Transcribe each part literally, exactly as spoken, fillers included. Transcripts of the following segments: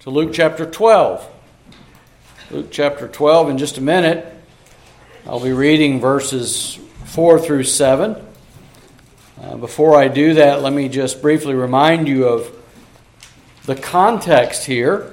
to Luke chapter twelve. Luke chapter twelve, in just a minute, I'll be reading verses four through seven. Uh, before I do that, let me just briefly remind you of the context here.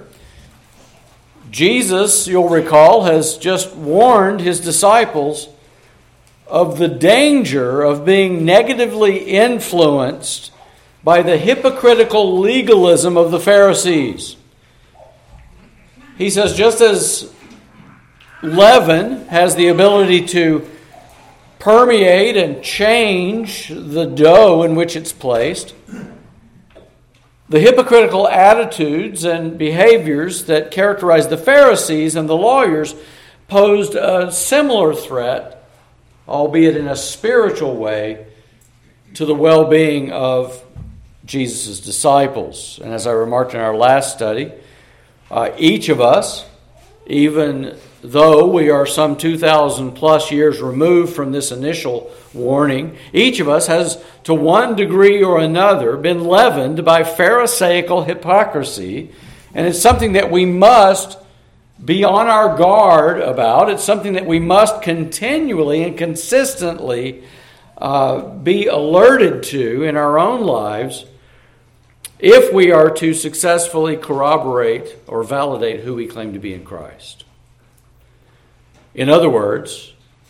Jesus, you'll recall, has just warned his disciples of the danger of being negatively influenced by the hypocritical legalism of the Pharisees. He says, just as leaven has the ability to permeate and change the dough in which it's placed, the hypocritical attitudes and behaviors that characterized the Pharisees and the lawyers posed a similar threat, albeit in a spiritual way, to the well-being of Jesus' disciples. And as I remarked in our last study, uh, each of us, even though we are some two thousand plus years removed from this initial warning, each of us has, to one degree or another, been leavened by Pharisaical hypocrisy, and it's something that we must be on our guard about. It's something that we must continually and consistently uh, be alerted to in our own lives if we are to successfully corroborate or validate who we claim to be in Christ. In other words,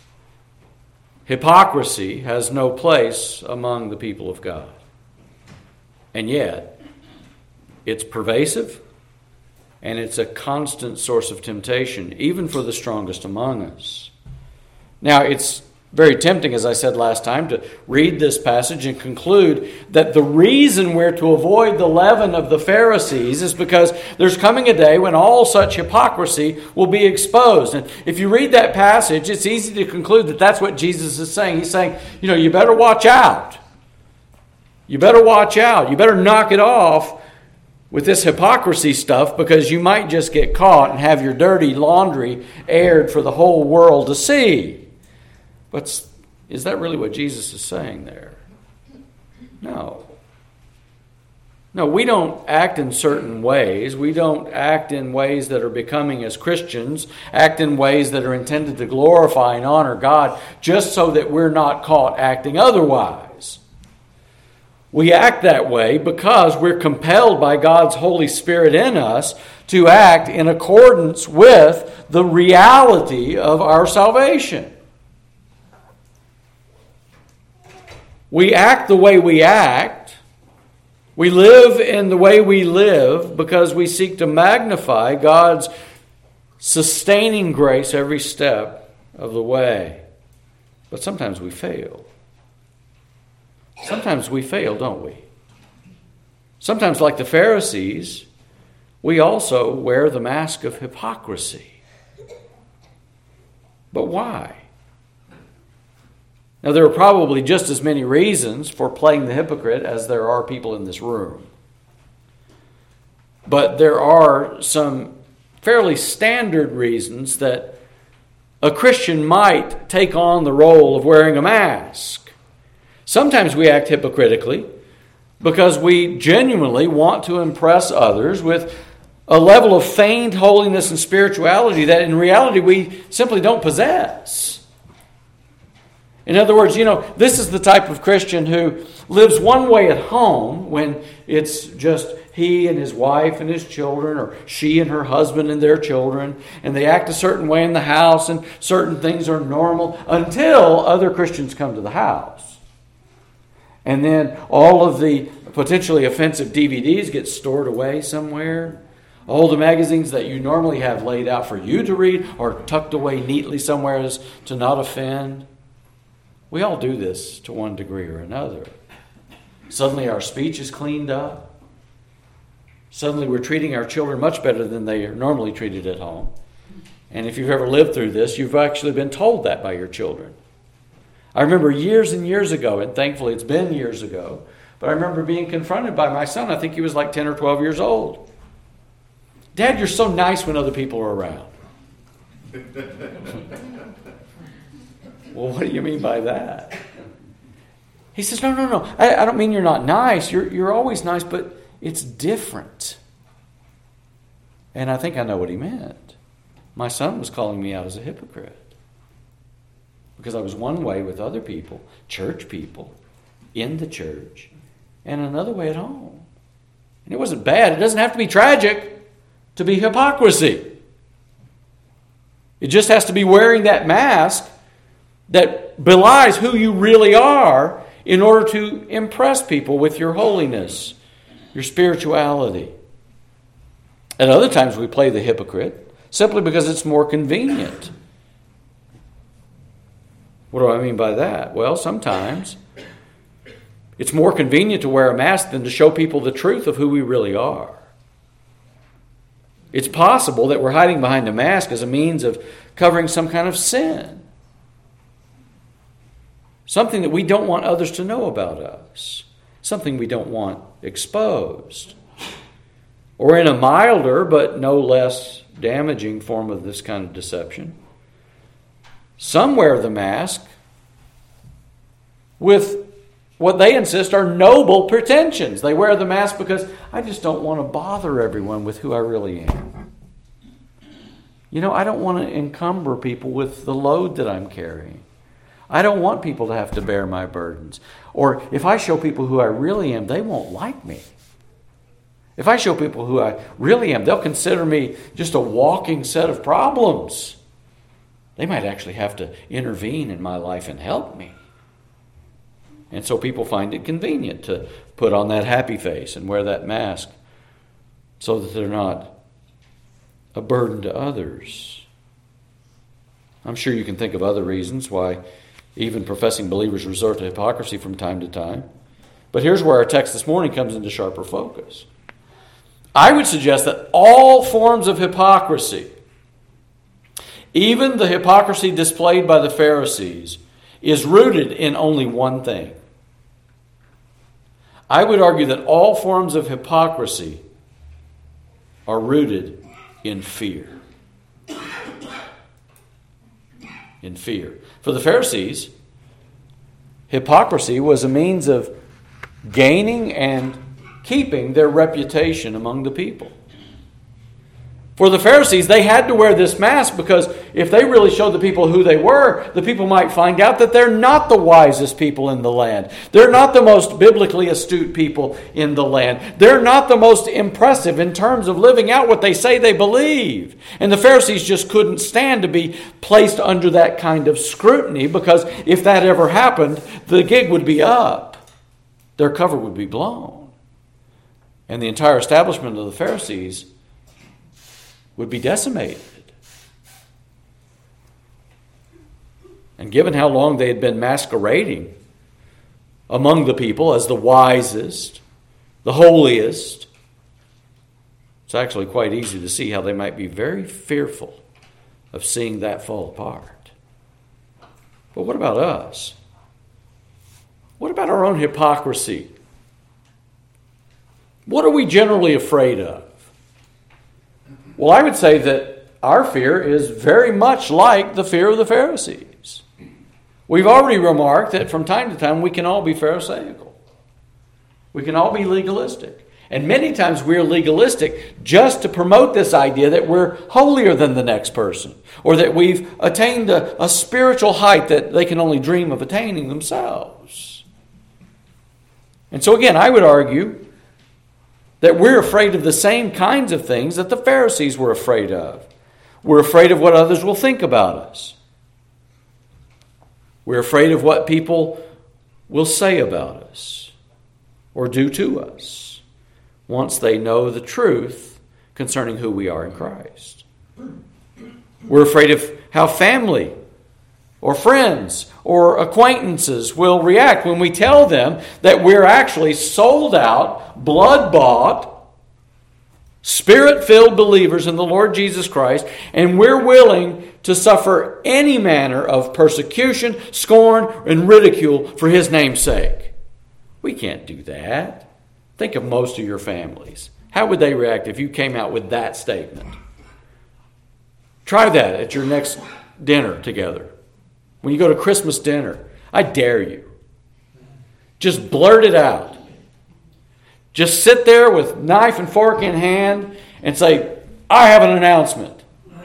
hypocrisy has no place among the people of God. And yet, it's pervasive and it's a constant source of temptation, even for the strongest among us. Now, it's very tempting, as I said last time, to read this passage and conclude that the reason we're to avoid the leaven of the Pharisees is because there's coming a day when all such hypocrisy will be exposed. And if you read that passage, it's easy to conclude that that's what Jesus is saying. He's saying, you know, you better watch out. You better watch out. You better knock it off with this hypocrisy stuff, because you might just get caught and have your dirty laundry aired for the whole world to see. But is that really what Jesus is saying there? No. No, we don't act in certain ways. We don't act in ways that are becoming as Christians, act in ways that are intended to glorify and honor God, just so that we're not caught acting otherwise. We act that way because we're compelled by God's Holy Spirit in us to act in accordance with the reality of our salvation. We act the way we act. We live in the way we live because we seek to magnify God's sustaining grace every step of the way. But sometimes we fail. Sometimes we fail, don't we? Sometimes, like the Pharisees, we also wear the mask of hypocrisy. But why? Now, there are probably just as many reasons for playing the hypocrite as there are people in this room. But there are some fairly standard reasons that a Christian might take on the role of wearing a mask. Sometimes we act hypocritically because we genuinely want to impress others with a level of feigned holiness and spirituality that in reality we simply don't possess. In other words, you know, this is the type of Christian who lives one way at home when it's just he and his wife and his children, or she and her husband and their children, and they act a certain way in the house and certain things are normal until other Christians come to the house. And then all of the potentially offensive D V Ds get stored away somewhere. All the magazines that you normally have laid out for you to read are tucked away neatly somewhere as to not offend. We all do this to one degree or another. Suddenly our speech is cleaned up. Suddenly we're treating our children much better than they are normally treated at home. And if you've ever lived through this, you've actually been told that by your children. I remember years and years ago, and thankfully it's been years ago, but I remember being confronted by my son. I think he was like ten or twelve years old. Dad, you're so nice when other people are around. Well, what do you mean by that? He says, no, no, no. I, I don't mean you're not nice. You're, you're always nice, but it's different. And I think I know what he meant. My son was calling me out as a hypocrite. Because I was one way with other people, church people, in the church, and another way at home. And it wasn't bad. It doesn't have to be tragic to be hypocrisy. It just has to be wearing that mask that belies who you really are in order to impress people with your holiness, your spirituality. At other times we play the hypocrite simply because it's more convenient. What do I mean by that? Well, sometimes it's more convenient to wear a mask than to show people the truth of who we really are. It's possible that we're hiding behind a mask as a means of covering some kind of sin. Something that we don't want others to know about us. Something we don't want exposed. Or in a milder but no less damaging form of this kind of deception, some wear the mask with what they insist are noble pretensions. They wear the mask because I just don't want to bother everyone with who I really am. You know, I don't want to encumber people with the load that I'm carrying. I don't want people to have to bear my burdens. Or if I show people who I really am, they won't like me. If I show people who I really am, they'll consider me just a walking set of problems. They might actually have to intervene in my life and help me. And so people find it convenient to put on that happy face and wear that mask so that they're not a burden to others. I'm sure you can think of other reasons why even professing believers resort to hypocrisy from time to time. But here's where our text this morning comes into sharper focus. I would suggest that all forms of hypocrisy, even the hypocrisy displayed by the Pharisees, is rooted in only one thing. I would argue that all forms of hypocrisy are rooted in fear. In fear. For the Pharisees, hypocrisy was a means of gaining and keeping their reputation among the people. For the Pharisees, they had to wear this mask because if they really showed the people who they were, the people might find out that they're not the wisest people in the land. They're not the most biblically astute people in the land. They're not the most impressive in terms of living out what they say they believe. And the Pharisees just couldn't stand to be placed under that kind of scrutiny because if that ever happened, the gig would be up. Their cover would be blown. And the entire establishment of the Pharisees would be decimated. And given how long they had been masquerading among the people as the wisest, the holiest, it's actually quite easy to see how they might be very fearful of seeing that fall apart. But what about us? What about our own hypocrisy? What are we generally afraid of? Well, I would say that our fear is very much like the fear of the Pharisees. We've already remarked that from time to time we can all be Pharisaical. We can all be legalistic. And many times we're legalistic just to promote this idea that we're holier than the next person, or that we've attained a, a spiritual height that they can only dream of attaining themselves. And so again, I would argue that we're afraid of the same kinds of things that the Pharisees were afraid of. We're afraid of what others will think about us. We're afraid of what people will say about us or do to us once they know the truth concerning who we are in Christ. We're afraid of how family or friends or acquaintances will react when we tell them that we're actually sold out, blood-bought, Spirit-filled believers in the Lord Jesus Christ, and we're willing to suffer any manner of persecution, scorn, and ridicule for His name's sake. We can't do that. Think of most of your families. How would they react if you came out with that statement? Try that at your next dinner together. When you go to Christmas dinner, I dare you. Just blurt it out. Just sit there with knife and fork in hand and say, I have an announcement.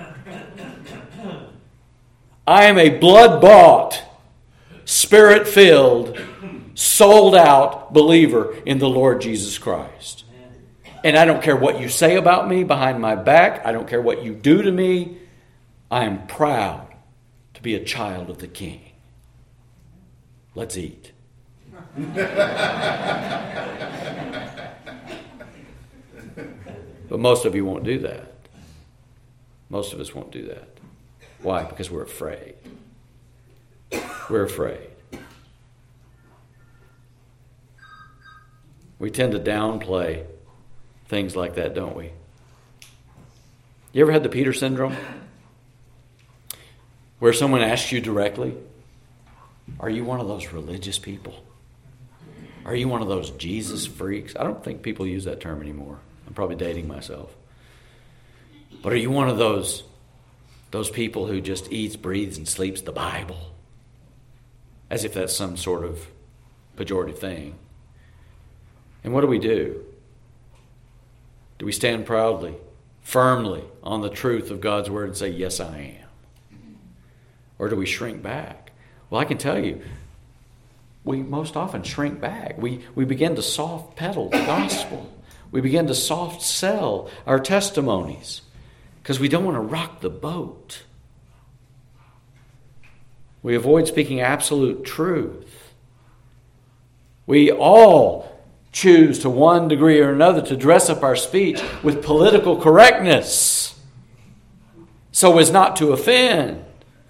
I am a blood-bought, Spirit-filled, sold-out believer in the Lord Jesus Christ. And I don't care what you say about me behind my back. I don't care what you do to me. I am proud to be a child of the King. Let's eat. But most of you won't do that. Most of us won't do that. Why? Because we're afraid. We're afraid. We tend to downplay things like that, don't we? You ever had the Peter syndrome? Where someone asks you directly, are you one of those religious people? Are you one of those Jesus freaks? I don't think people use that term anymore. I'm probably dating myself. But are you one of those, those people who just eats, breathes, and sleeps the Bible? As if that's some sort of pejorative thing. And what do we do? Do we stand proudly, firmly on the truth of God's Word and say, yes, I am? Or do we shrink back? Well, I can tell you, we most often shrink back. We, we begin to soft pedal the gospel. We begin to soft sell our testimonies because we don't want to rock the boat. We avoid speaking absolute truth. We all choose to one degree or another to dress up our speech with political correctness so as not to offend.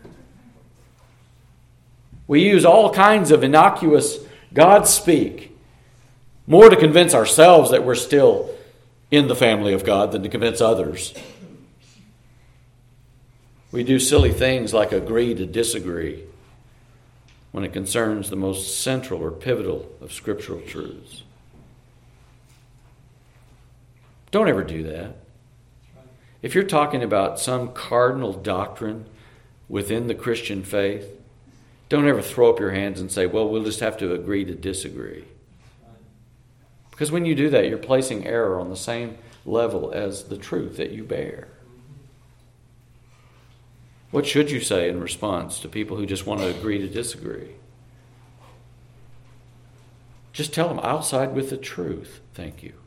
We use all kinds of innocuous God speak, more to convince ourselves that we're still in the family of God than to convince others. We do silly things like agree to disagree when it concerns the most central or pivotal of scriptural truths. Don't ever do that. If you're talking about some cardinal doctrine within the Christian faith, don't ever throw up your hands and say, well, we'll just have to agree to disagree. Because when you do that, you're placing error on the same level as the truth that you bear. What should you say in response to people who just want to agree to disagree? Just tell them, I'll side with the truth, thank you.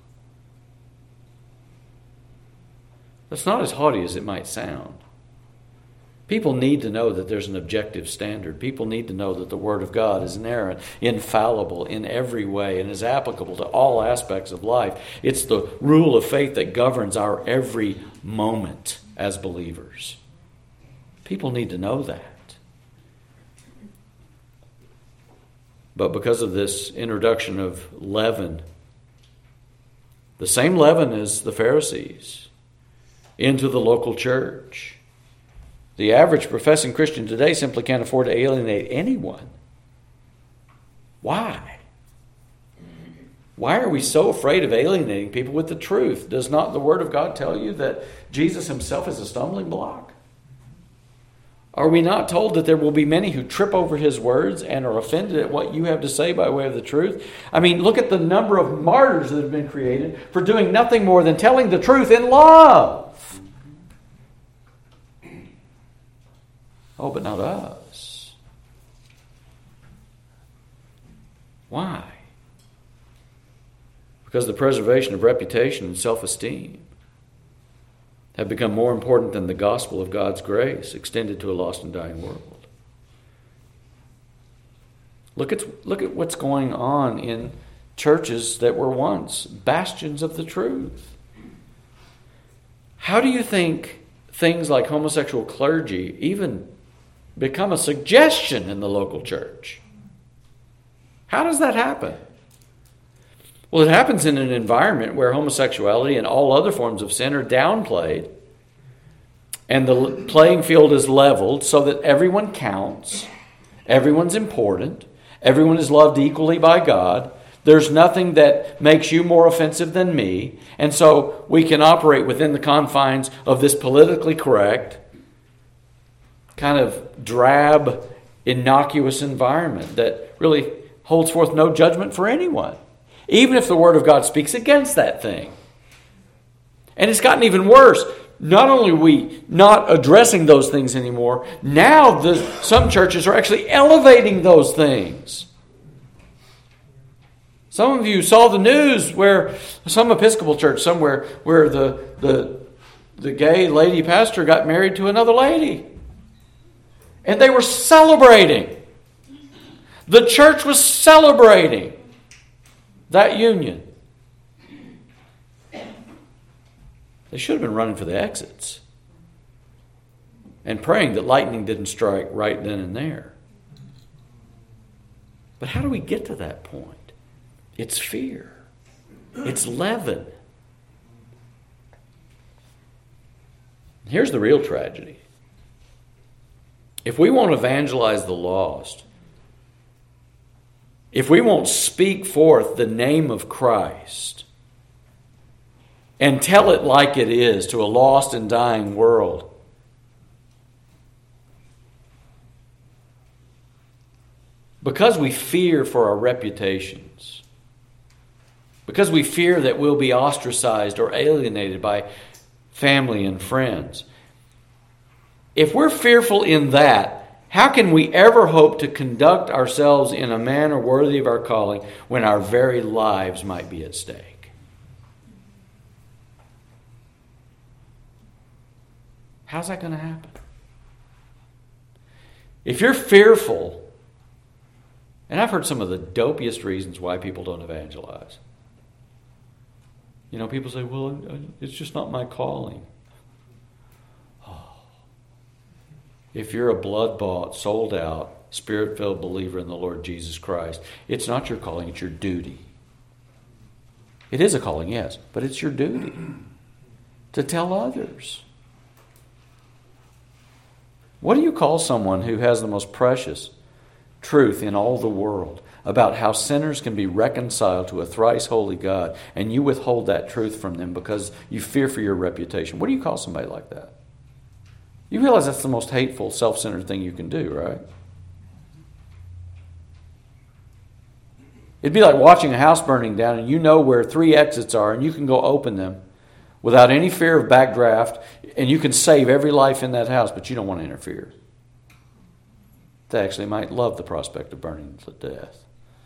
That's not as haughty as it might sound. People need to know that there's an objective standard. People need to know that the Word of God is inerrant, infallible in every way, and is applicable to all aspects of life. It's the rule of faith that governs our every moment as believers. People need to know that. But because of this introduction of leaven, the same leaven as the Pharisees, into the local church, the average professing Christian today simply can't afford to alienate anyone. Why? Why are we so afraid of alienating people with the truth? Does not the Word of God tell you that Jesus himself is a stumbling block? Are we not told that there will be many who trip over his words and are offended at what you have to say by way of the truth? I mean, look at the number of martyrs that have been created for doing nothing more than telling the truth in love. Oh, but not us. Why? Because the preservation of reputation and self-esteem have become more important than the gospel of God's grace extended to a lost and dying world. Look at, look at what's going on in churches that were once bastions of the truth. How do you think things like homosexual clergy even become a suggestion in the local church? How does that happen? Well, it happens in an environment where homosexuality and all other forms of sin are downplayed, and the playing field is leveled so that everyone counts, everyone's important, everyone is loved equally by God. There's nothing that makes you more offensive than me, and so we can operate within the confines of this politically correct, kind of drab, innocuous environment that really holds forth no judgment for anyone, even if the Word of God speaks against that thing. And it's gotten even worse. not only are we not addressing those things anymore, now the, some churches are actually elevating those things. Some of you saw the news where some Episcopal church somewhere where the, the, the gay lady pastor got married to another lady. And they were celebrating. The church was celebrating that union. They should have been running for the exits and praying that lightning didn't strike right then and there. But how do we get to that point? It's fear. It's leaven. Here's the real tragedy. If we won't evangelize the lost, if we won't speak forth the name of Christ and tell it like it is to a lost and dying world, because we fear for our reputations, because we fear that we'll be ostracized or alienated by family and friends, if we're fearful in that, how can we ever hope to conduct ourselves in a manner worthy of our calling when our very lives might be at stake? How's that going to happen? If you're fearful, and I've heard some of the dopiest reasons why people don't evangelize. You know, people say, well, it's just not my calling. Oh. If you're a blood-bought, sold-out, Spirit-filled believer in the Lord Jesus Christ, it's not your calling, it's your duty. It is a calling, yes, but it's your duty to tell others. What do you call someone who has the most precious truth in all the world about how sinners can be reconciled to a thrice holy God, and you withhold that truth from them because you fear for your reputation? What do you call somebody like that? You realize that's the most hateful, self-centered thing you can do, right? It'd be like watching a house burning down and you know where three exits are and you can go open them without any fear of backdraft, and you can save every life in that house, but you don't want to interfere. They actually might love the prospect of burning to death.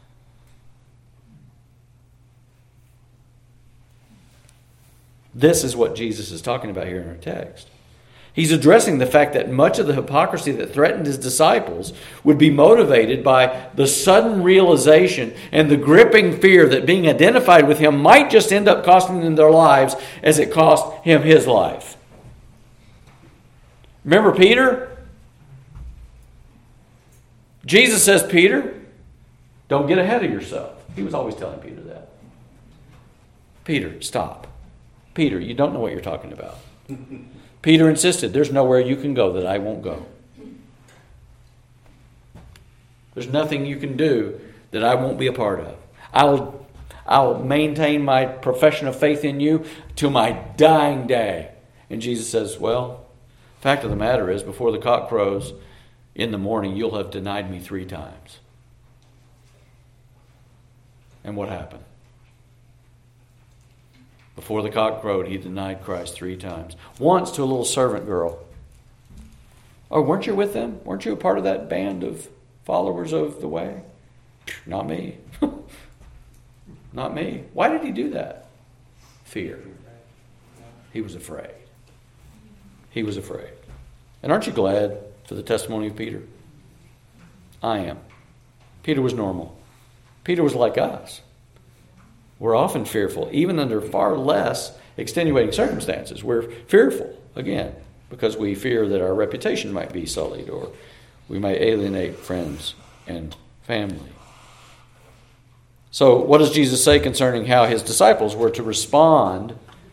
This is what Jesus is talking about here in our text. He's addressing the fact that much of the hypocrisy that threatened his disciples would be motivated by the sudden realization and the gripping fear that being identified with him might just end up costing them their lives as it cost him his life. Remember Peter? Jesus says, Peter, don't get ahead of yourself. He was always telling Peter that. Peter, stop. Peter, you don't know what you're talking about. Peter insisted, there's nowhere you can go that I won't go. There's nothing you can do that I won't be a part of. I'll, I'll maintain my profession of faith in you till my dying day. And Jesus says, well, fact of the matter is, before the cock crows in the morning, you'll have denied me three times. And what happened? Before the cock crowed, he denied Christ three times. Once to a little servant girl. Oh, weren't you with them? Weren't you a part of that band of followers of the way? Not me. Not me. Why did he do that? Fear. He was afraid. He was afraid. And aren't you glad for the testimony of Peter? I am. Peter was normal. Peter was like us. We're often fearful, even under far less extenuating circumstances. We're fearful, again, because we fear that our reputation might be sullied or we may alienate friends and family. So what does Jesus say concerning how his disciples were to respond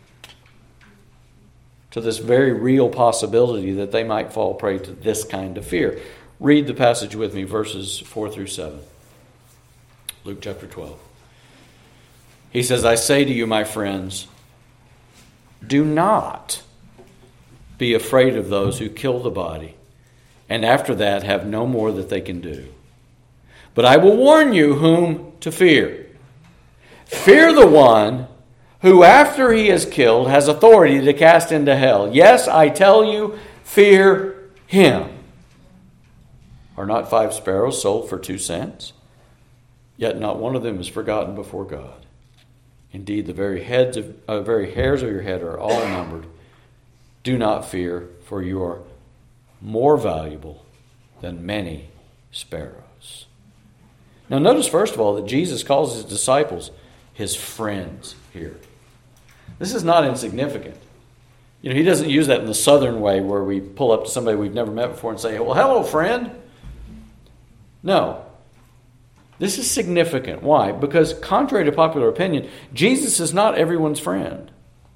to this very real possibility that they might fall prey to this kind of fear? Read the passage with me, verses four through seven. Luke chapter twelve. He says, I say to you, my friends, do not be afraid of those who kill the body, and after that have no more that they can do. But I will warn you whom to fear. Fear the one who after he is killed has authority to cast into hell. Yes, I tell you, fear him. Are not five sparrows sold for two cents? Yet not one of them is forgotten before God. Indeed, the very heads of uh, very hairs of your head are all numbered. Do not fear, for you are more valuable than many sparrows. Now notice first of all that Jesus calls his disciples his friends here. This is not insignificant. You know, he doesn't use that in the southern way where we pull up to somebody we've never met before and say, well, hello, friend. No. This is significant. Why? Because contrary to popular opinion, Jesus is not everyone's friend.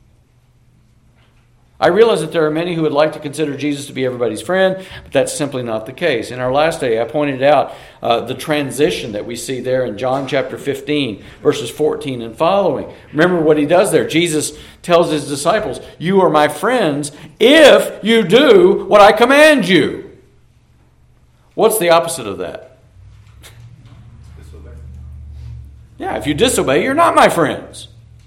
I realize that there are many who would like to consider Jesus to be everybody's friend, but that's simply not the case. In our last day, I pointed out uh, the transition that we see there in John chapter fifteen, verses fourteen and following. Remember what he does there. Jesus tells his disciples, you are my friends if you do what I command you. What's the opposite of that? Disobey. Yeah, if you disobey, you're not my friends.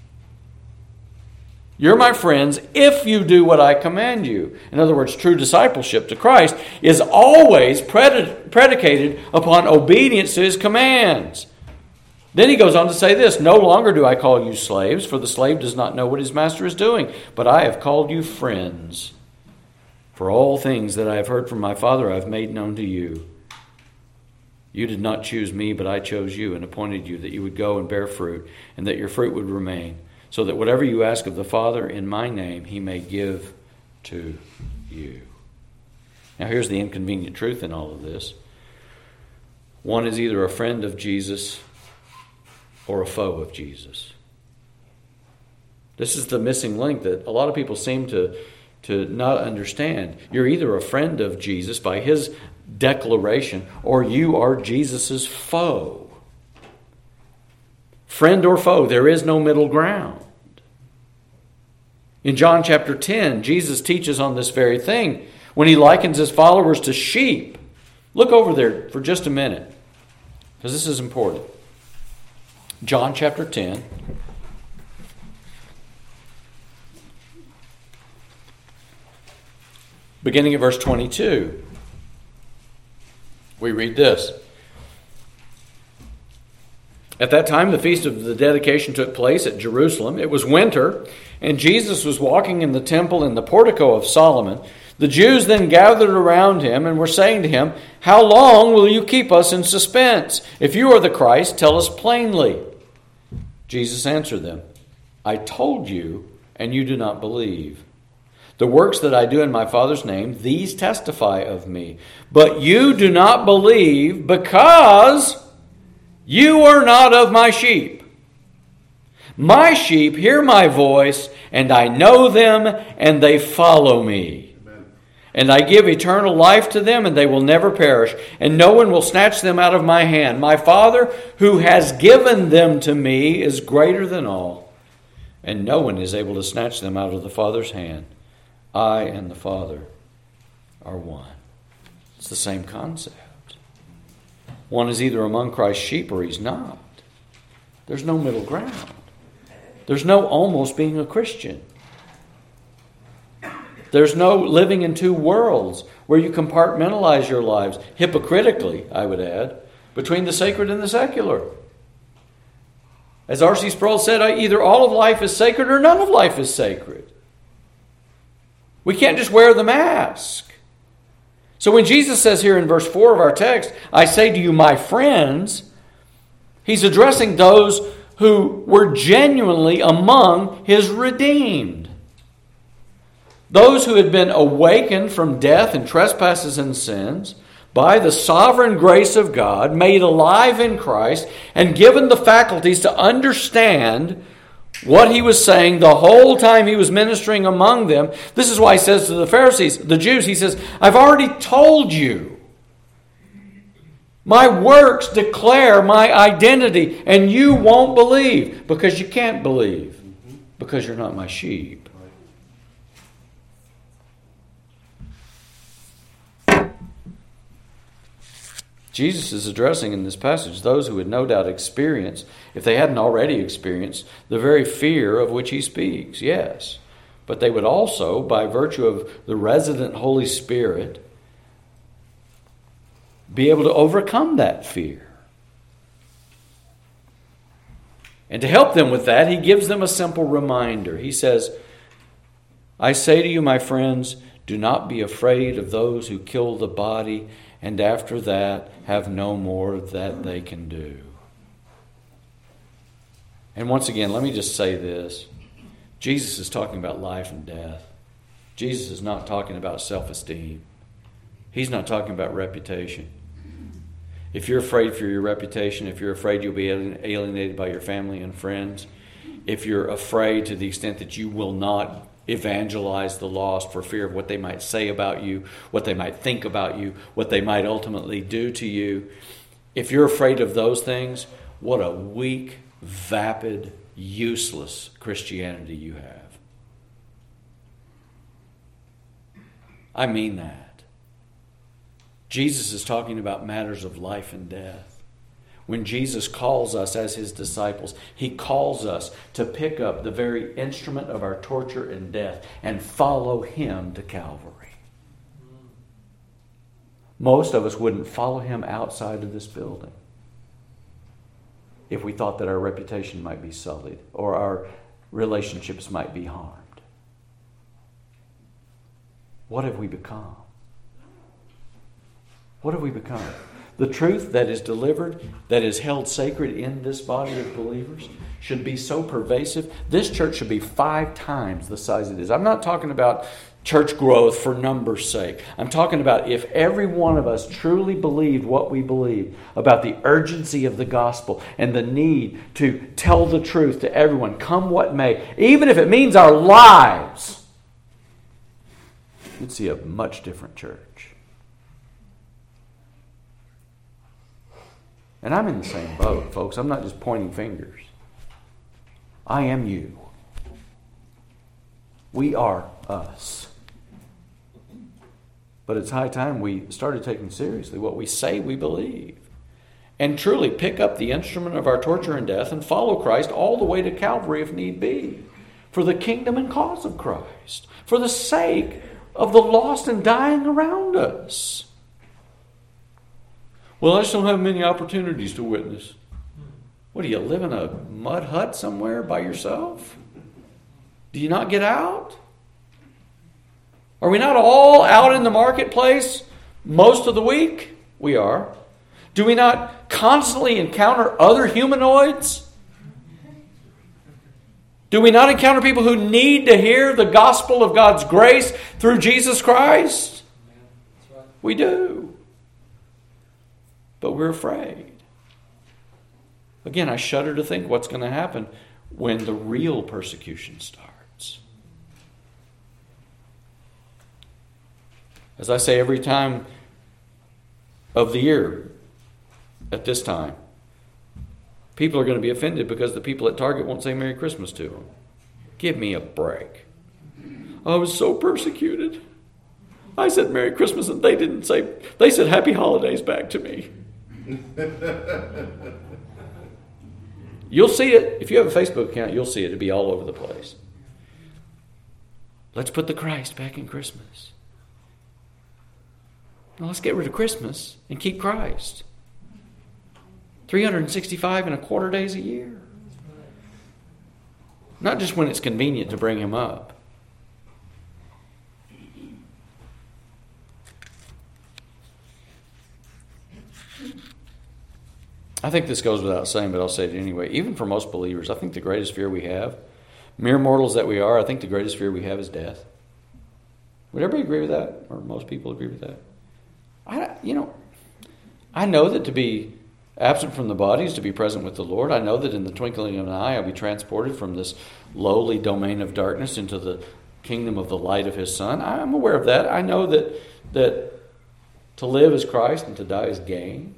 You're my friends if you do what I command you. In other words, true discipleship to Christ is always pred- predicated upon obedience to his commands. Then he goes on to say this, no longer do I call you slaves, for the slave does not know what his master is doing, but I have called you friends. For all things that I have heard from my Father I have made known to you. You did not choose me, but I chose you and appointed you that you would go and bear fruit, and that your fruit would remain, so that whatever you ask of the Father in my name, he may give to you. Now here's the inconvenient truth in all of this. One is either a friend of Jesus or a foe of Jesus. This is the missing link that a lot of people seem to, to not understand. You're either a friend of Jesus by his declaration, or you are Jesus' foe. Friend or foe, there is no middle ground. In John chapter ten, Jesus teaches on this very thing when he likens his followers to sheep. Look over there for just a minute, because this is important. John chapter ten. Beginning at verse twenty-two. We read this. At that time, the feast of the dedication took place at Jerusalem. It was winter, and Jesus was walking in the temple in the portico of Solomon. The Jews then gathered around him and were saying to him, how long will you keep us in suspense? If you are the Christ, tell us plainly. Jesus answered them, I told you, and you do not believe. The works that I do in my Father's name, these testify of me. But you do not believe because you are not of my sheep. My sheep hear my voice, and I know them, and they follow me. Amen. And I give eternal life to them, and they will never perish, and no one will snatch them out of my hand. My Father, who has given them to me, is greater than all, and no one is able to snatch them out of the Father's hand. I and the Father are one. It's the same concept. One is either among Christ's sheep or he's not. There's no middle ground. There's no almost being a Christian. There's no living in two worlds where you compartmentalize your lives, hypocritically, I would add, between the sacred and the secular. As R C Sproul said, either all of life is sacred or none of life is sacred. We can't just wear the mask. So when Jesus says here in verse four of our text, I say to you, my friends, he's addressing those who were genuinely among his redeemed. Those who had been awakened from death and trespasses and sins by the sovereign grace of God, made alive in Christ, and given the faculties to understand what he was saying the whole time he was ministering among them. This is why he says to the Pharisees, the Jews, he says, I've already told you. My works declare my identity, and you won't believe because you can't believe because you're not my sheep. Jesus is addressing in this passage those who would no doubt experience, if they hadn't already experienced, the very fear of which he speaks, yes. But they would also, by virtue of the resident Holy Spirit, be able to overcome that fear. And to help them with that, he gives them a simple reminder. He says, I say to you, my friends, do not be afraid of those who kill the body, and after that have no more that they can do. And once again, let me just say this. Jesus is talking about life and death. Jesus is not talking about self-esteem. He's not talking about reputation. If you're afraid for your reputation, if you're afraid you'll be alienated by your family and friends, if you're afraid to the extent that you will not evangelize the lost for fear of what they might say about you, what they might think about you, what they might ultimately do to you, if you're afraid of those things, what a weak, vapid, useless Christianity you have. I mean that. Jesus is talking about matters of life and death. When Jesus calls us as his disciples, he calls us to pick up the very instrument of our torture and death and follow him to Calvary. Most of us wouldn't follow him outside of this building if we thought that our reputation might be sullied or our relationships might be harmed. What have we become? What have we become? The truth that is delivered, that is held sacred in this body of believers, should be so pervasive. This church should be five times the size it is. I'm not talking about church growth for numbers' sake. I'm talking about if every one of us truly believed what we believe about the urgency of the gospel and the need to tell the truth to everyone, come what may, even if it means our lives, you'd see a much different church. And I'm in the same boat, folks. I'm not just pointing fingers. I am you. We are us. But it's high time we started taking seriously what we say we believe. And truly pick up the instrument of our torture and death and follow Christ all the way to Calvary if need be. For the kingdom and cause of Christ. For the sake of the lost and dying around us. Well, I just don't have many opportunities to witness. What, do you live in a mud hut somewhere by yourself? Do you not get out? Are we not all out in the marketplace most of the week? We are. Do we not constantly encounter other humanoids? Do we not encounter people who need to hear the gospel of God's grace through Jesus Christ? We do. But we're afraid. Again, I shudder to think what's going to happen when the real persecution starts. As I say every time of the year at this time, people are going to be offended because the people at Target won't say Merry Christmas to them. Give me a break. I was so persecuted. I said Merry Christmas and they didn't say, they said Happy Holidays back to me. You'll see it. If you have a Facebook account, you'll see it. It'll be all over the place. Let's put the Christ back in Christmas. Now let's get rid of Christmas and keep Christ. three hundred sixty-five and a quarter days a year. Not just when it's convenient to bring him up. I think this goes without saying, but I'll say it anyway. Even for most believers, I think the greatest fear we have, mere mortals that we are, I think the greatest fear we have is death. Would everybody agree with that? Or most people agree with that? I, you know, I know that to be absent from the body is to be present with the Lord. I know that in the twinkling of an eye I'll be transported from this lowly domain of darkness into the kingdom of the light of his Son. I'm aware of that. I know that that to live is Christ and to die is gain.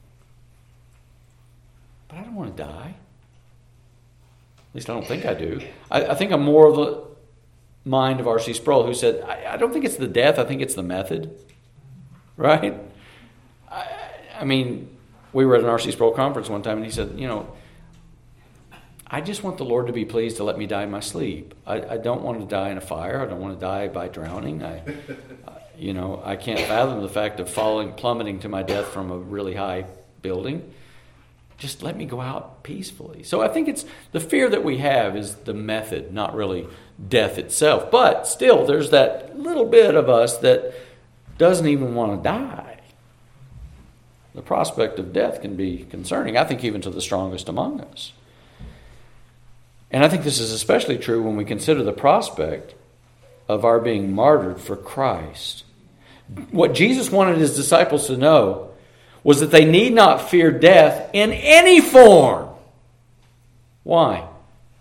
But I don't want to die. At least I don't think I do. I, I think I'm more of the mind of R C Sproul, who said, I, I don't think it's the death, I think it's the method. Right? I, I mean, we were at an R C Sproul conference one time, and he said, you know, I just want the Lord to be pleased to let me die in my sleep. I, I don't want to die in a fire. I don't want to die by drowning. I, you know, I can't fathom the fact of falling, plummeting to my death from a really high building. Just let me go out peacefully. So I think it's the fear that we have is the method, not really death itself. But still, there's that little bit of us that doesn't even want to die. The prospect of death can be concerning, I think, even to the strongest among us. And I think this is especially true when we consider the prospect of our being martyred for Christ. What Jesus wanted his disciples to know was that they need not fear death in any form. Why?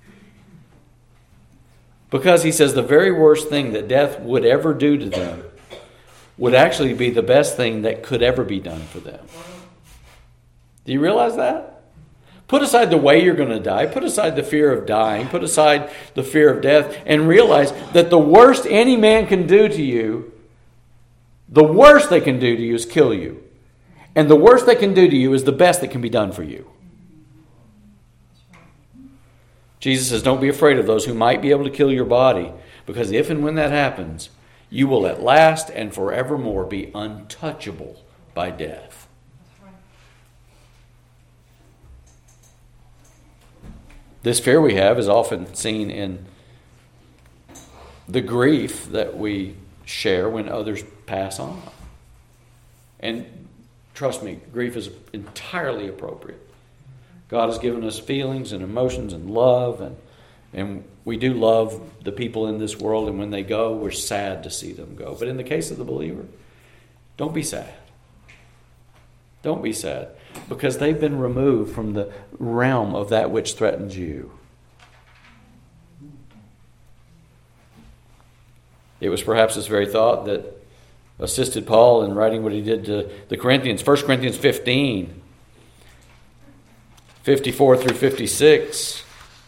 Because he says the very worst thing that death would ever do to them would actually be the best thing that could ever be done for them. Do you realize that? Put aside the way you're going to die. Put aside the fear of dying. Put aside the fear of death. And realize that the worst any man can do to you, the worst they can do to you is kill you. And the worst they can do to you is the best that can be done for you. Jesus says, don't be afraid of those who might be able to kill your body. Because if and when that happens, you will at last and forevermore be untouchable by death. This fear we have is often seen in the grief that we share when others pass on. And trust me, grief is entirely appropriate. God has given us feelings and emotions and love, and, and we do love the people in this world, and when they go, we're sad to see them go. But in the case of the believer, don't be sad. Don't be sad, because they've been removed from the realm of that which threatens you. It was perhaps this very thought that assisted Paul in writing what he did to the Corinthians. First Corinthians fifteen, fifty-four through fifty-six.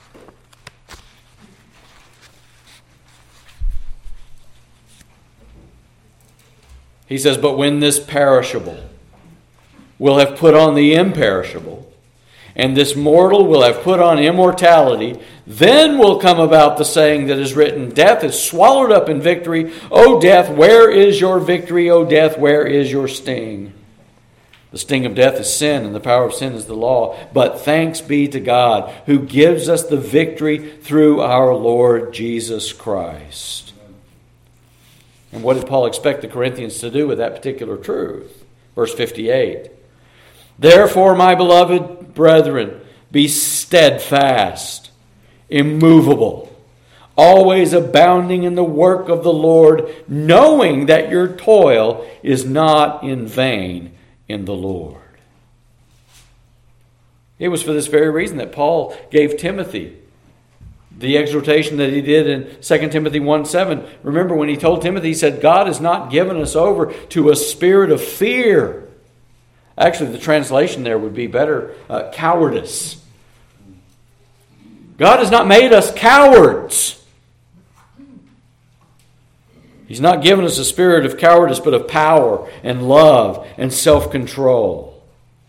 He says, but when this perishable will have put on the imperishable, and this mortal will have put on immortality, then will come about the saying that is written, death is swallowed up in victory. O death, where is your victory? O death, where is your sting? The sting of death is sin, and the power of sin is the law. But thanks be to God, who gives us the victory through our Lord Jesus Christ. And what did Paul expect the Corinthians to do with that particular truth? Verse fifty-eight. Therefore, my beloved brethren, be steadfast, immovable, always abounding in the work of the Lord, knowing that your toil is not in vain in the Lord. It was for this very reason that Paul gave Timothy the exhortation that he did in Second Timothy one seven. Remember when he told Timothy, he said, God has not given us over to a spirit of fear. Actually, the translation there would be better, uh, cowardice. God has not made us cowards. He's not given us a spirit of cowardice, but of power and love and self-control.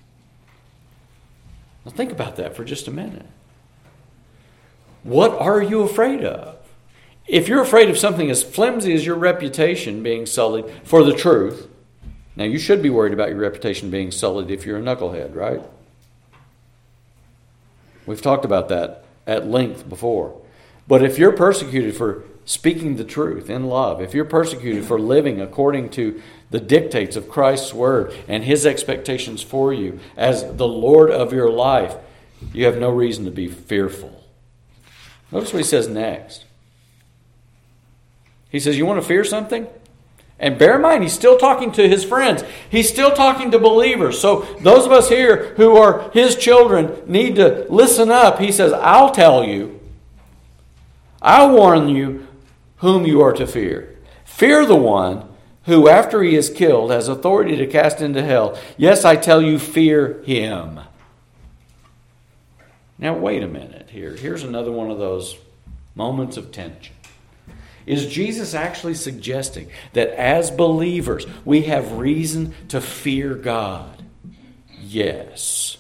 Now think about that for just a minute. What are you afraid of? If you're afraid of something as flimsy as your reputation being sullied for the truth, now you should be worried about your reputation being sullied if you're a knucklehead, right? We've talked about that at length before. But if you're persecuted for speaking the truth in love, if you're persecuted for living according to the dictates of Christ's word and his expectations for you as the Lord of your life, you have no reason to be fearful. Notice what he says next. He says, you want to fear something? And bear in mind, he's still talking to his friends. He's still talking to believers. So those of us here who are his children need to listen up. He says, I'll tell you. I'll warn you whom you are to fear. Fear the one who, after he is killed, has authority to cast into hell. Yes, I tell you, fear him. Now, wait a minute here. Here's another one of those moments of tension. Is Jesus actually suggesting that as believers, we have reason to fear God? Yes.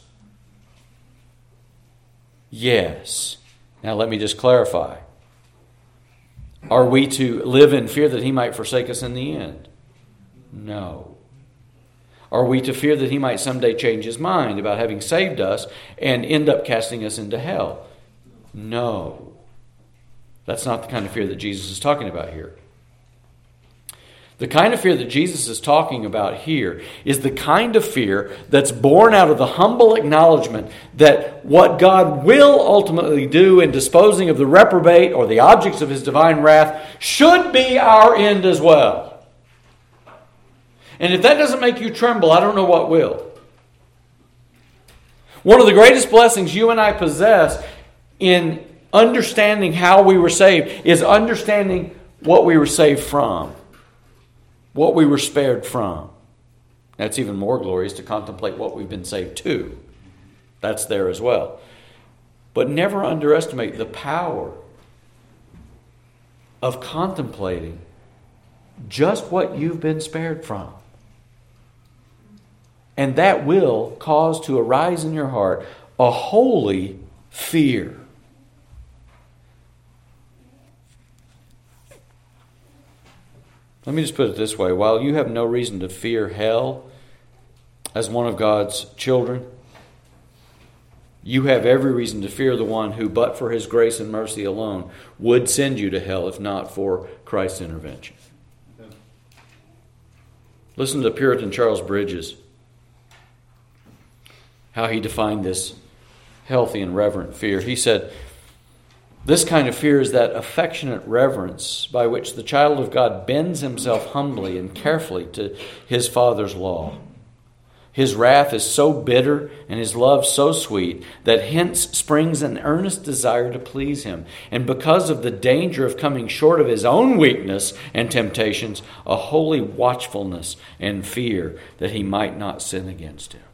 Yes. Now let me just clarify. Are we to live in fear that he might forsake us in the end? No. Are we to fear that he might someday change his mind about having saved us and end up casting us into hell? No. That's not the kind of fear that Jesus is talking about here. The kind of fear that Jesus is talking about here is the kind of fear that's born out of the humble acknowledgement that what God will ultimately do in disposing of the reprobate or the objects of his divine wrath should be our end as well. And if that doesn't make you tremble, I don't know what will. One of the greatest blessings you and I possess in understanding how we were saved is understanding what we were saved from. What we were spared from. That's even more glorious to contemplate what we've been saved to. That's there as well. But never underestimate the power of contemplating just what you've been spared from. And that will cause to arise in your heart a holy fear. Let me just put it this way. While you have no reason to fear hell as one of God's children, you have every reason to fear the one who, but for his grace and mercy alone, would send you to hell if not for Christ's intervention. Listen to Puritan Charles Bridges, how he defined this healthy and reverent fear. He said, "This kind of fear is that affectionate reverence by which the child of God bends himself humbly and carefully to his Father's law. His wrath is so bitter and his love so sweet that hence springs an earnest desire to please him. And because of the danger of coming short of his own weakness and temptations, a holy watchfulness and fear that he might not sin against him."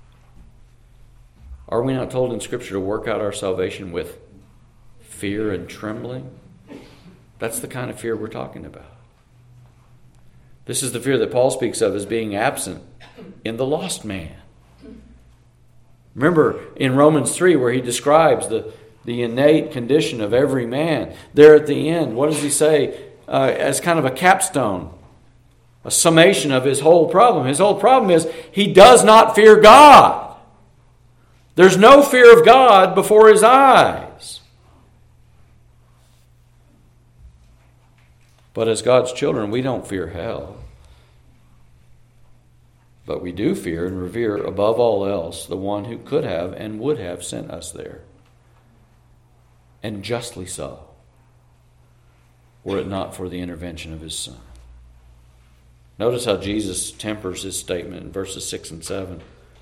Are we not told in Scripture to work out our salvation with fear and trembling? That's the kind of fear we're talking about. This is the fear that Paul speaks of as being absent in the lost man. Remember in Romans three where he describes the, the innate condition of every man. There at the end, what does he say uh, as kind of a capstone? A summation of his whole problem. His whole problem is he does not fear God. There's no fear of God before his eyes. But as God's children, we don't fear hell. But we do fear and revere above all else the one who could have and would have sent us there. And justly so, were it not for the intervention of his Son. Notice how Jesus tempers his statement in verses six and seven.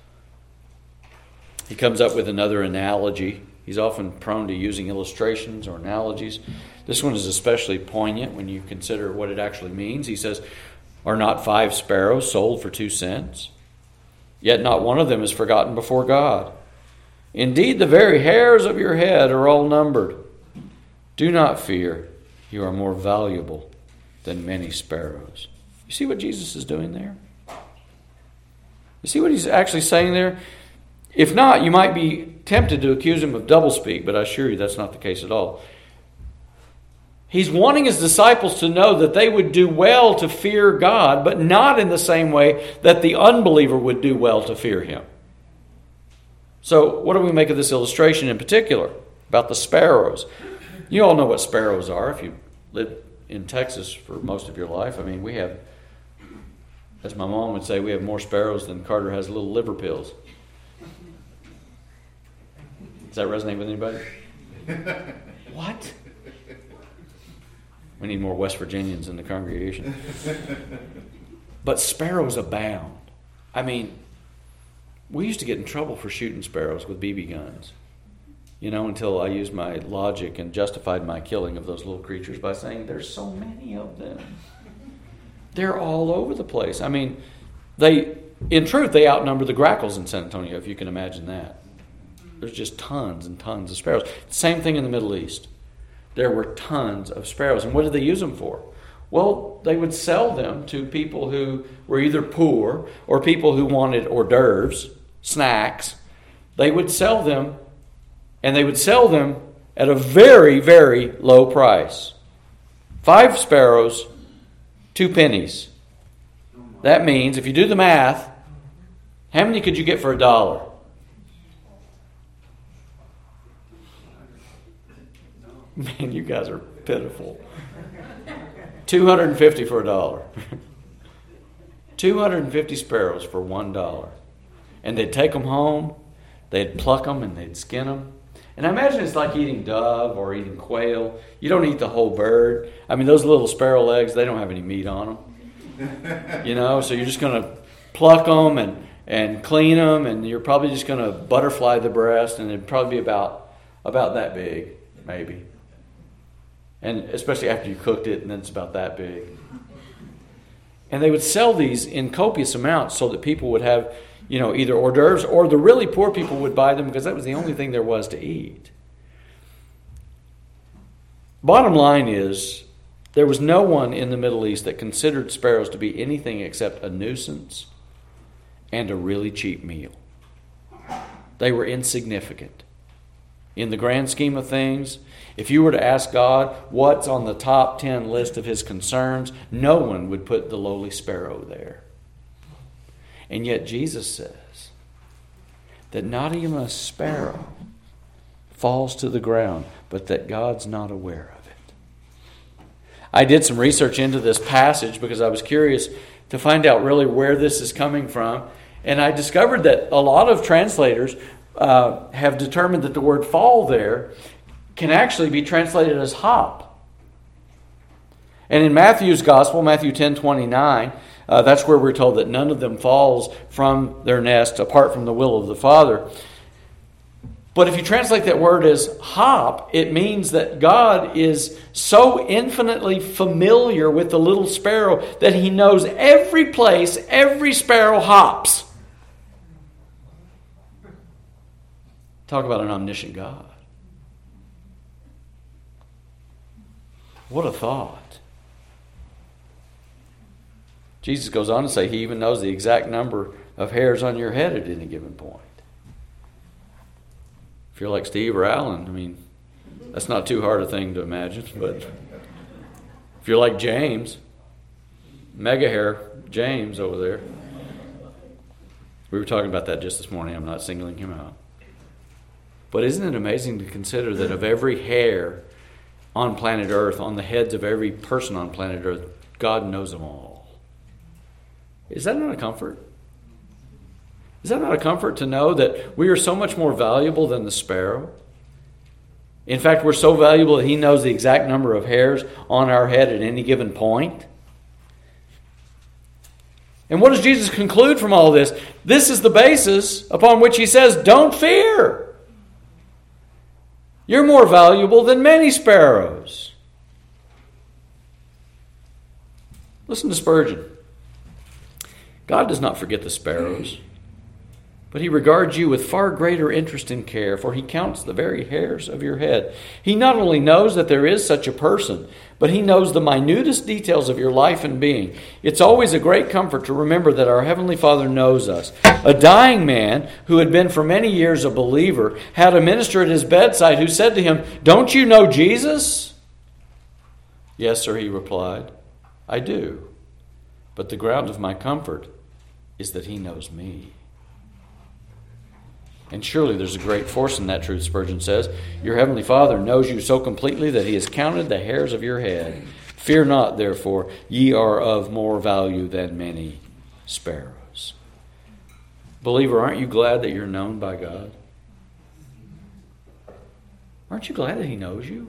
He comes up with another analogy. He's often prone to using illustrations or analogies. This one is especially poignant when you consider what it actually means. He says, "Are not five sparrows sold for two cents? Yet not one of them is forgotten before God. Indeed, the very hairs of your head are all numbered. Do not fear. You are more valuable than many sparrows." You see what Jesus is doing there? You see what he's actually saying there? If not, you might be tempted to accuse him of doublespeak, but I assure you that's not the case at all. He's wanting his disciples to know that they would do well to fear God, but not in the same way that the unbeliever would do well to fear him. So what do we make of this illustration in particular about the sparrows? You all know what sparrows are if you lived in Texas for most of your life. I mean, we have, as my mom would say, we have more sparrows than Carter has little liver pills. Does that resonate with anybody? What? We need more West Virginians in the congregation. But sparrows abound. I mean, we used to get in trouble for shooting sparrows with B B guns. You know, until I used my logic and justified my killing of those little creatures by saying there's so many of them. They're all over the place. I mean, they, in truth, they outnumber the grackles in San Antonio, if you can imagine that. There's just tons and tons of sparrows. Same thing in the Middle East. There were tons of sparrows. And what did they use them for? Well, they would sell them to people who were either poor or people who wanted hors d'oeuvres, snacks, they would sell them, and they would sell them at a very, very low price. Five sparrows, two pennies. That means, if you do the math, how many could you get for a dollar? Man, you guys are pitiful. two hundred fifty for a dollar. two hundred fifty sparrows for one dollar. And they'd take them home, they'd pluck them, and they'd skin them. And I imagine it's like eating dove or eating quail. You don't eat the whole bird. I mean, those little sparrow legs, they don't have any meat on them. You know, so you're just going to pluck them and, and clean them, and you're probably just going to butterfly the breast, and it'd probably be about, about that big, maybe. And especially after you cooked it, and then it's about that big. And they would sell these in copious amounts so that people would have, you know, either hors d'oeuvres, or the really poor people would buy them because that was the only thing there was to eat. Bottom line is, there was no one in the Middle East that considered sparrows to be anything except a nuisance and a really cheap meal. They were insignificant. In the grand scheme of things, if you were to ask God what's on the top ten list of His concerns, no one would put the lowly sparrow there. And yet Jesus says that not even a sparrow falls to the ground, but that God's not aware of it. I did some research into this passage because I was curious to find out really where this is coming from. And I discovered that a lot of translators uh, have determined that the word fall there can actually be translated as hop. And in Matthew's Gospel, Matthew ten twenty-nine, uh, that's where we're told that none of them falls from their nest apart from the will of the Father. But if you translate that word as hop, it means that God is so infinitely familiar with the little sparrow that He knows every place every sparrow hops. Talk about an omniscient God. What a thought. Jesus goes on to say He even knows the exact number of hairs on your head at any given point. If you're like Steve or Alan, I mean, that's not too hard a thing to imagine. But if you're like James, mega hair James over there, we were talking about that just this morning. I'm not singling him out. But isn't it amazing to consider that of every hair on planet Earth, on the heads of every person on planet Earth, God knows them all? Is that not a comfort? Is that not a comfort to know that we are so much more valuable than the sparrow? In fact, we're so valuable that He knows the exact number of hairs on our head at any given point. And what does Jesus conclude from all this? This is the basis upon which He says, don't fear. You're more valuable than many sparrows. Listen to Spurgeon. God does not forget the sparrows, but He regards you with far greater interest and care, for He counts the very hairs of your head. He not only knows that there is such a person, but He knows the minutest details of your life and being. It's always a great comfort to remember that our Heavenly Father knows us. A dying man who had been for many years a believer had a minister at his bedside who said to him, "Don't you know Jesus?" "Yes, sir," he replied, "I do. But the ground of my comfort is that He knows me." And surely there's a great force in that truth, Spurgeon says. Your Heavenly Father knows you so completely that He has counted the hairs of your head. Fear not, therefore, ye are of more value than many sparrows. Believer, aren't you glad that you're known by God? Aren't you glad that He knows you?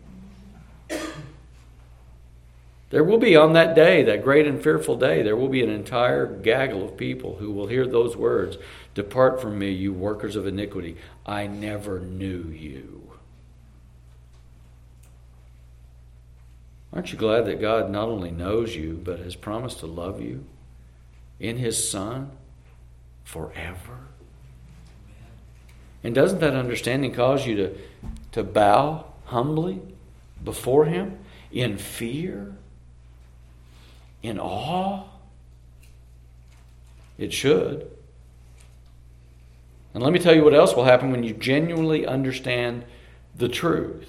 There will be on that day, that great and fearful day, there will be an entire gaggle of people who will hear those words, "Depart from me, you workers of iniquity. I never knew you." Aren't you glad that God not only knows you, but has promised to love you in His Son forever? And doesn't that understanding cause you to, to bow humbly before Him in fear? In awe? It should. And let me tell you what else will happen when you genuinely understand the truth.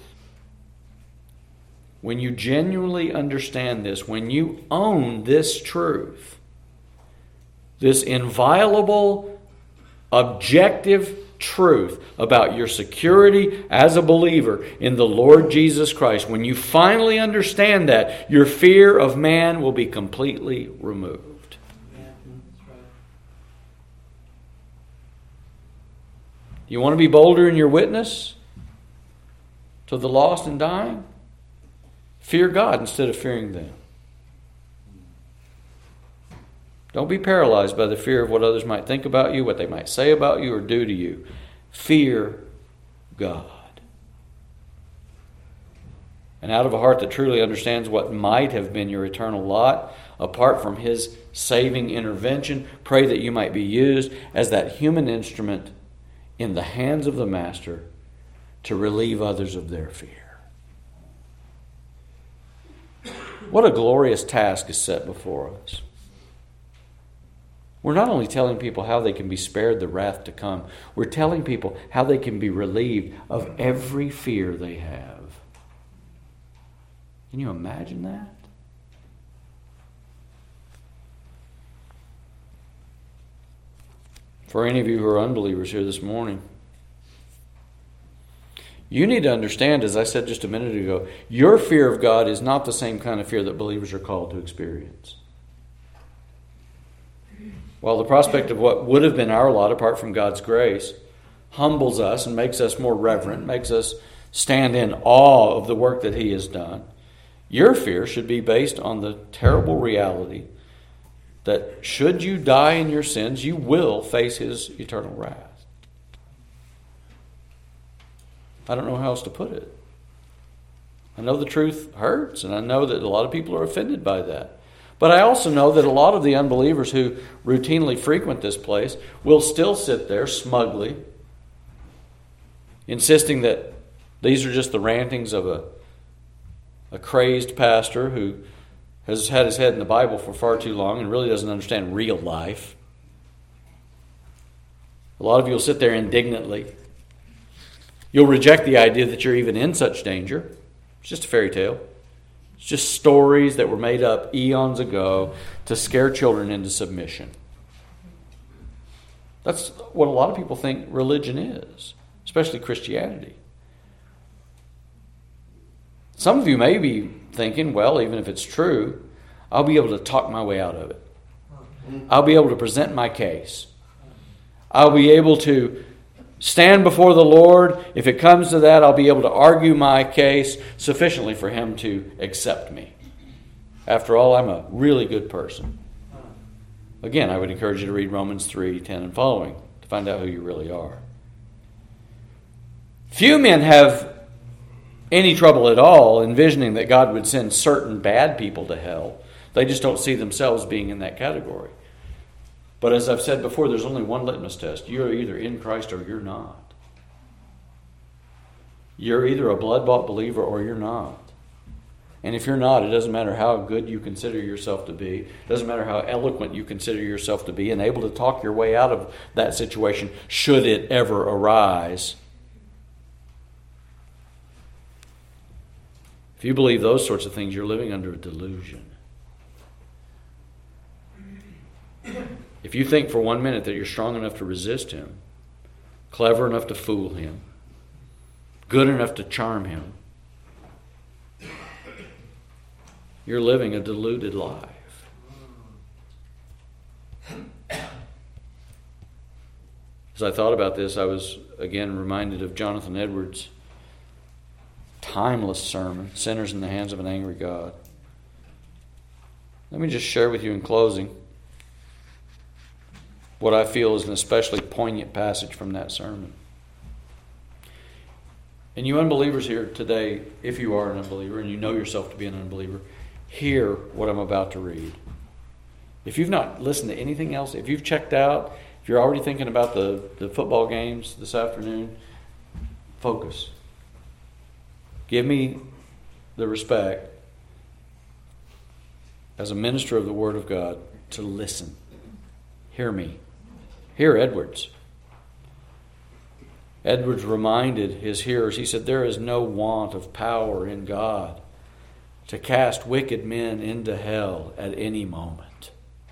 When you genuinely understand this, when you own this truth, this inviolable, objective truth about your security as a believer in the Lord Jesus Christ, when you finally understand that, your fear of man will be completely removed. Yeah, that's right. You want to be bolder in your witness to the lost and dying? Fear God instead of fearing them. Don't be paralyzed by the fear of what others might think about you, what they might say about you or do to you. Fear God. And out of a heart that truly understands what might have been your eternal lot, apart from His saving intervention, pray that you might be used as that human instrument in the hands of the Master to relieve others of their fear. What a glorious task is set before us. We're not only telling people how they can be spared the wrath to come, we're telling people how they can be relieved of every fear they have. Can you imagine that? For any of you who are unbelievers here this morning, you need to understand, as I said just a minute ago, your fear of God is not the same kind of fear that believers are called to experience. While the prospect of what would have been our lot apart from God's grace humbles us and makes us more reverent, makes us stand in awe of the work that He has done, your fear should be based on the terrible reality that should you die in your sins, you will face His eternal wrath. I don't know how else to put it. I know the truth hurts, and I know that a lot of people are offended by that. But I also know that a lot of the unbelievers who routinely frequent this place will still sit there smugly, insisting that these are just the rantings of a, a crazed pastor who has had his head in the Bible for far too long and really doesn't understand real life. A lot of you will sit there indignantly. You'll reject the idea that you're even in such danger. It's just a fairy tale. It's just stories that were made up eons ago to scare children into submission. That's what a lot of people think religion is, especially Christianity. Some of you may be thinking, well, even if it's true, I'll be able to talk my way out of it. I'll be able to present my case. I'll be able to stand before the Lord. If it comes to that, I'll be able to argue my case sufficiently for Him to accept me. After all, I'm a really good person. Again, I would encourage you to read Romans three, ten and following to find out who you really are. Few men have any trouble at all envisioning that God would send certain bad people to hell. They just don't see themselves being in that category. But as I've said before, there's only one litmus test. You're either in Christ or you're not. You're either a blood-bought believer or you're not. And if you're not, it doesn't matter how good you consider yourself to be. It doesn't matter how eloquent you consider yourself to be and able to talk your way out of that situation should it ever arise. If you believe those sorts of things, you're living under a delusion. If you think for one minute that you're strong enough to resist Him, clever enough to fool Him, good enough to charm Him, you're living a deluded life. As I thought about this, I was again reminded of Jonathan Edwards' timeless sermon, Sinners in the Hands of an Angry God. Let me just share with you in closing what I feel is an especially poignant passage from that sermon. And you unbelievers here today, if you are an unbeliever and you know yourself to be an unbeliever, hear what I'm about to read. If you've not listened to anything else, if you've checked out, if you're already thinking about the, the football games this afternoon, focus. Give me the respect as a minister of the Word of God to listen. Hear me. Hear Edwards. Edwards reminded his hearers, he said, there is no want of power in God to cast wicked men into hell at any moment.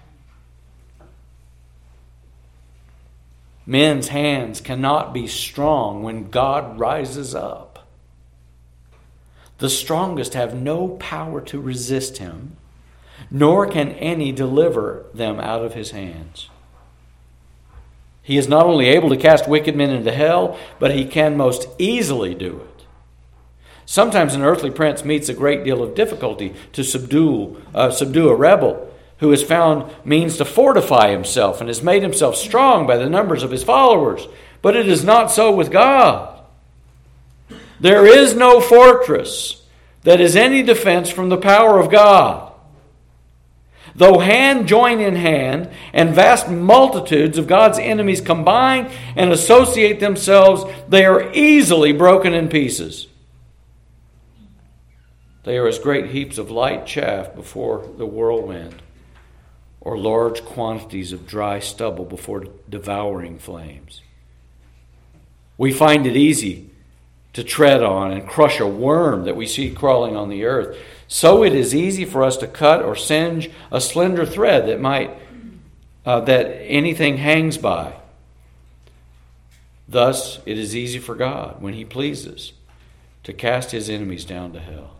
Men's hands cannot be strong when God rises up. The strongest have no power to resist him, nor can any deliver them out of his hands. He is not only able to cast wicked men into hell, but he can most easily do it. Sometimes an earthly prince meets a great deal of difficulty to subdue, uh, subdue a rebel who has found means to fortify himself and has made himself strong by the numbers of his followers. But it is not so with God. There is no fortress that is any defense from the power of God. Though hand join in hand, and vast multitudes of God's enemies combine and associate themselves, they are easily broken in pieces. They are as great heaps of light chaff before the whirlwind, or large quantities of dry stubble before devouring flames. We find it easy to tread on and crush a worm that we see crawling on the earth. So it is easy for us to cut or singe a slender thread that might uh, that anything hangs by. Thus, it is easy for God, when he pleases, to cast his enemies down to hell.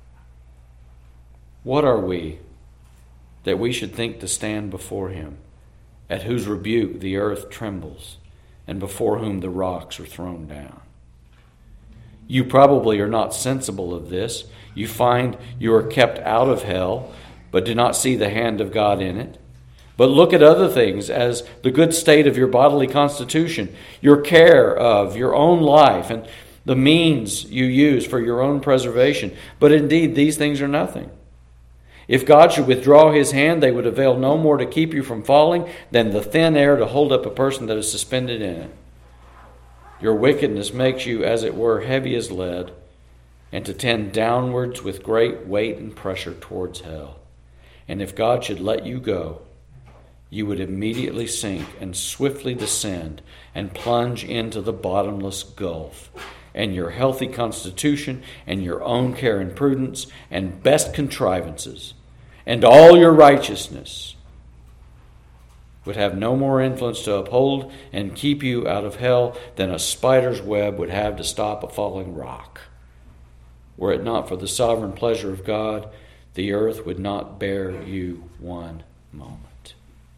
What are we that we should think to stand before him, at whose rebuke the earth trembles, and before whom the rocks are thrown down? You probably are not sensible of this. You find you are kept out of hell, but do not see the hand of God in it. But look at other things as the good state of your bodily constitution, your care of your own life, and the means you use for your own preservation. But indeed, these things are nothing. If God should withdraw his hand, they would avail no more to keep you from falling than the thin air to hold up a person that is suspended in it. Your wickedness makes you, as it were, heavy as lead, and to tend downwards with great weight and pressure towards hell. And if God should let you go, you would immediately sink and swiftly descend and plunge into the bottomless gulf. And your healthy constitution and your own care and prudence and best contrivances and all your righteousness would have no more influence to uphold and keep you out of hell than a spider's web would have to stop a falling rock. Were it not for the sovereign pleasure of God, the earth would not bear you one moment.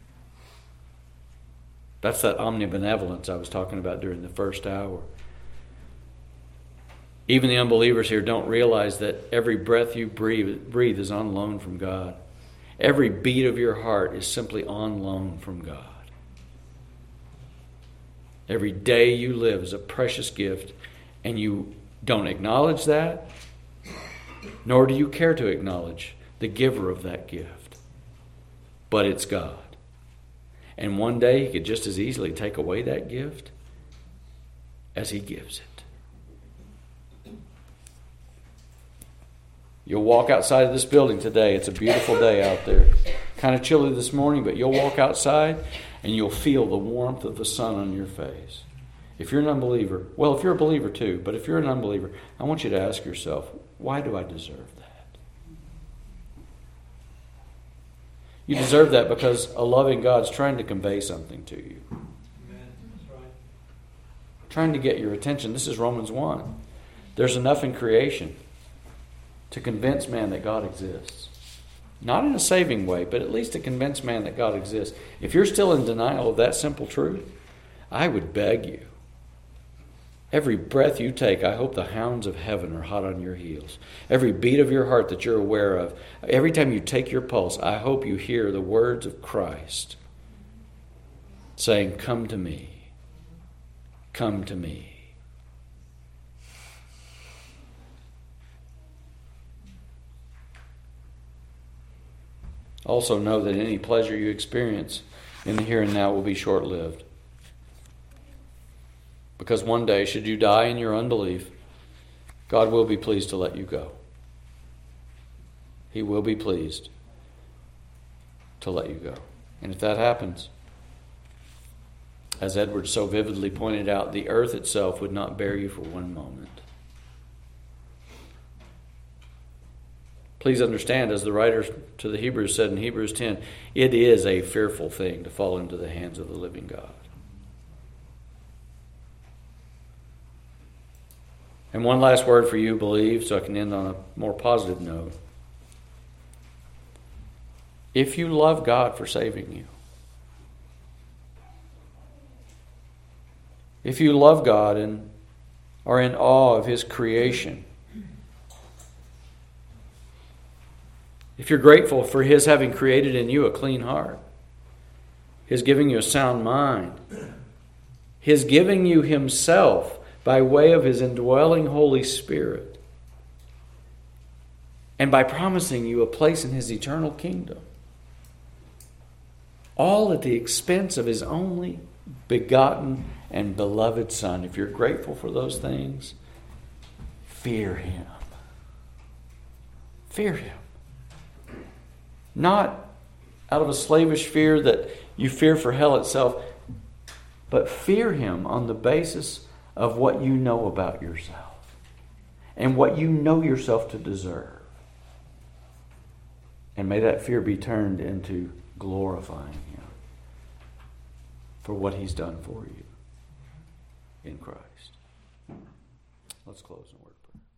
That's that omnibenevolence I was talking about during the first hour. Even the unbelievers here don't realize that every breath you breathe, breathe is on loan from God. Every beat of your heart is simply on loan from God. Every day you live is a precious gift, and you don't acknowledge that, nor do you care to acknowledge the giver of that gift. But it's God. And one day he could just as easily take away that gift as he gives it. You'll walk outside of this building today. It's a beautiful day out there. Kind of chilly this morning, but you'll walk outside and you'll feel the warmth of the sun on your face. If you're an unbeliever, well, if you're a believer too, but if you're an unbeliever, I want you to ask yourself, why do I deserve that? You deserve that because a loving God's trying to convey something to you. Amen. That's right. Trying to get your attention. This is Romans one. There's enough in creation to convince man that God exists. Not in a saving way, but at least to convince man that God exists. If you're still in denial of that simple truth, I would beg you, every breath you take, I hope the hounds of heaven are hot on your heels. Every beat of your heart that you're aware of, every time you take your pulse, I hope you hear the words of Christ saying, "Come to me, come to me." Also know that any pleasure you experience in the here and now will be short-lived. Because one day, should you die in your unbelief, God will be pleased to let you go. He will be pleased to let you go. And if that happens, As Edward so vividly pointed out, the earth itself would not bear you for one moment. Please understand, as the writer to the Hebrews said in Hebrews ten, it is a fearful thing to fall into the hands of the living God. And one last word for you, believe, so I can end on a more positive note. If you love God for saving you, if you love God and are in awe of His creation, if you're grateful for His having created in you a clean heart, His giving you a sound mind, His giving you Himself by way of His indwelling Holy Spirit, and by promising you a place in His eternal kingdom, all at the expense of His only begotten and beloved Son. If you're grateful for those things, fear Him. Fear Him. Not out of a slavish fear that you fear for hell itself, but fear Him on the basis of what you know about yourself and what you know yourself to deserve. And may that fear be turned into glorifying Him for what He's done for you in Christ. Let's close in a word of prayer.